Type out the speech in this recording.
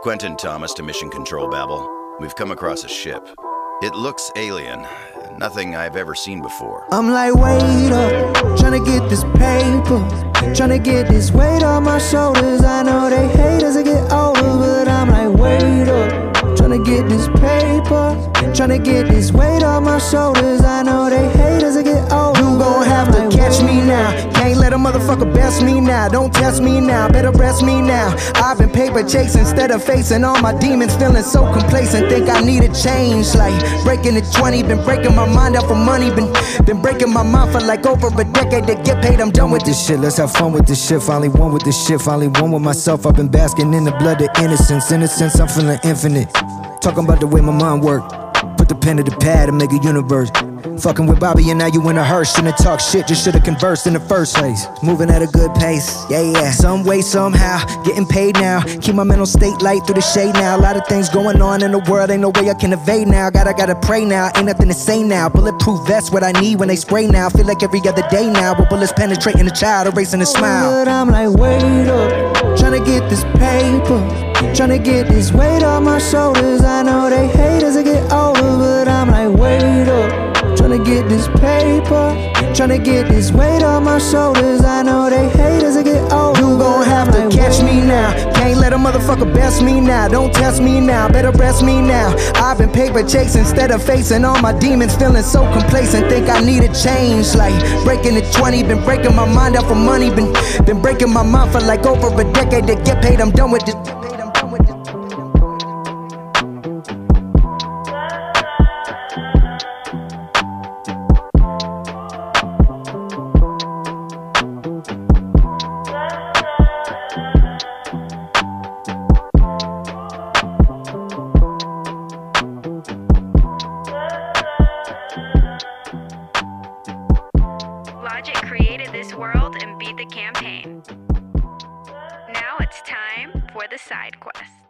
Quentin Thomas to Mission Control, Babel. We've come across a ship. It looks alien. Nothing I've ever seen before. I'm like, wait up, tryna get this paper, tryna get this weight on my shoulders. I know they hate as I get older, but I'm like, wait up, tryna get this paper, tryna get this weight on my shoulders. I know they hate as I get older. You gon' have to catch me now. Can't let a motherfucker best me now. Don't test me now, better rest me now. I've been paper chasing instead of facing all my demons, feeling so complacent. Think I need a change, like breaking the 20. Been breaking my mind out for money. Been breaking my mind for like over a decade to get paid. I'm done with this shit. Let's have fun with this shit. Finally one with this shit. Finally one with myself. I've been basking in the blood of innocence. Innocence, I'm feeling infinite. Talking about the way my mind work. Put the pen to the pad and make a universe. Fucking with Bobby and now you in a hearse. Shouldn't talk shit, just should've conversed in the first place. Moving at a good pace, yeah. Some way, somehow, getting paid now. Keep my mental state light through the shade now. A lot of things going on in the world, ain't no way I can evade now. Gotta pray now, ain't nothing to say now. Bulletproof vest, what I need when they spray now. Feel like every other day now, with bullets penetrating the child, erasing a smile. But I'm like, wait up, tryna get this paper, tryna get this weight on my shoulders. I know they hate as I get older, but I'm like, wait up, tryna get this paper, tryna get this weight on my shoulders. I know they hate as I get older. You gon' have to catch me now. Can't let a motherfucker best me now. Don't test me now, better rest me now. I've been paper chasing instead of facing all my demons, feeling so complacent. Think I need a change, like breaking the 20. Been breaking my mind out for money. Been breaking my mind for like over a decade to get paid. I'm done with this. Logic created this world and beat the campaign. Now it's time for the side quest.